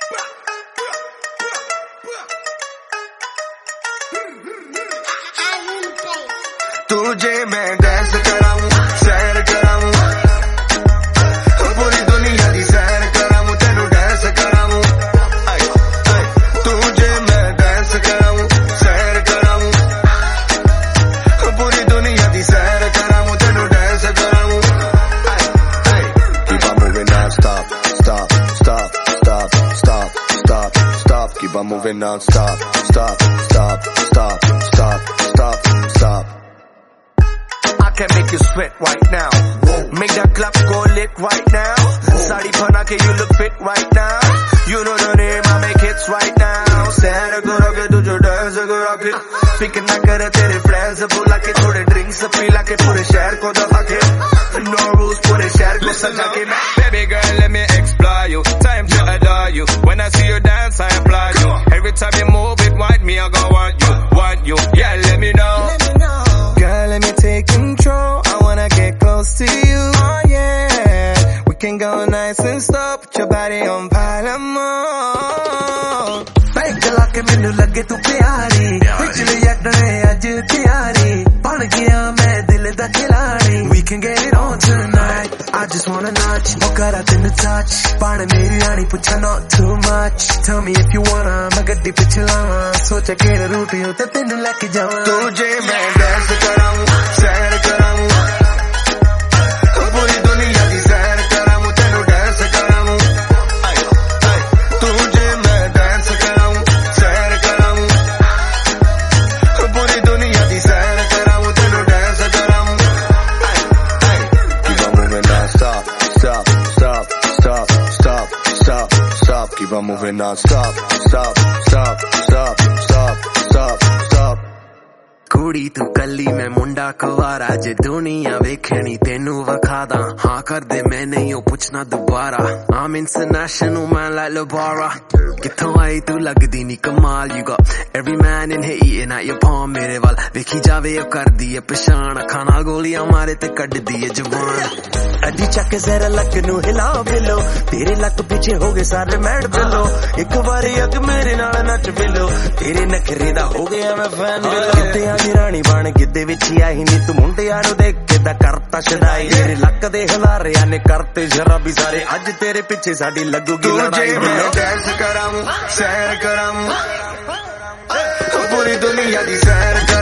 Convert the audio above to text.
तुझे मैं डांस कराऊं, सैर कराऊं, पूरी दुनिया दी सैर कराऊं, तेनू डांस कराऊं। तुझे मैं डांस कराऊं, सैर कराऊं, पूरी दुनिया दी सैर कराऊं, तेनू डांस कराऊं। Keep on moving non-stop, stop, stop, stop, stop, stop, stop. Keep on moving non-stop, stop, stop, stop, stop, stop, stop. I can make you sweat right now. Make that club go lit right now. Sari phana ke you look fit right now. You know the name, I make hits right now. Sahara karo ke tujhe dance karo ke. Pick na kare tere friends bula ke thode drinks pila ke pure shehar ko daba ke. No rules pure shehar ko saja ke. Baby girl let me explore you. Time to adore you. When I see you dance I applaud you. Every time you move it white me I go want you. Yeah let me know. Girl, let me take control. I wanna get close to you. Oh yeah, we can go nice and slow. Put your body on pile mode. Make like menu lage tu pyari. Pichhle yakne aaj tiyari. Ban gaya main dil da khiladi. We can get it on tonight. I just wanna notch. Kara din touch. Ban meri aani pucha not too much. Tell me if you wanna. Main gaddi pichla. Socha kera route ho te tenu leke jawa. Tujhe main dance कराऊं, सैर कराऊं, पूरी दुनिया दी सैर कराऊं, तेनू dance कराऊं। तुझे मैं डांस कराऊं, सैर कराऊं, पूरी दुनिया दी सैर कराऊं, तेनू डांस कराऊं। Keep on moving non-stop, stop, stop, stop, stop, stop, stop. Keep on moving non-stop, stop, stop, stop, stop, stop, stop. कुड़ी तू कली मैं मुंडा कुवारा जे दुनिया वेखनी तेनू वखादा हाँ कर दे मैं नहीं हो पूछना दोबारा I'm international man like LeBara किथों आई तू लगदी नी कमाल you got every man in here eating at your palm मेरे वाल वेखी जावे यो कर दी है पछाण खाना गोलियां मारे ते कट दी है जवान अड्डी चक जरा लक नू हिला बिलो तेरे लक पीछे हो गए सारे मैड बिलो एक बारी अग मेरे नाल नच बिलो तेरे नखरे दा हो गया मैं फैन बिलो रानी बन गिद्दे विच आई नी तू मुंडियां नू देख के दा करता छड़ाई तेरे लक दे हलारियां ने करते शराबी सारे अज तेरे पीछे साडी लगूगी लड़ाई मैं डांस कराऊं सैर कराऊं पूरी दुनिया दी सैर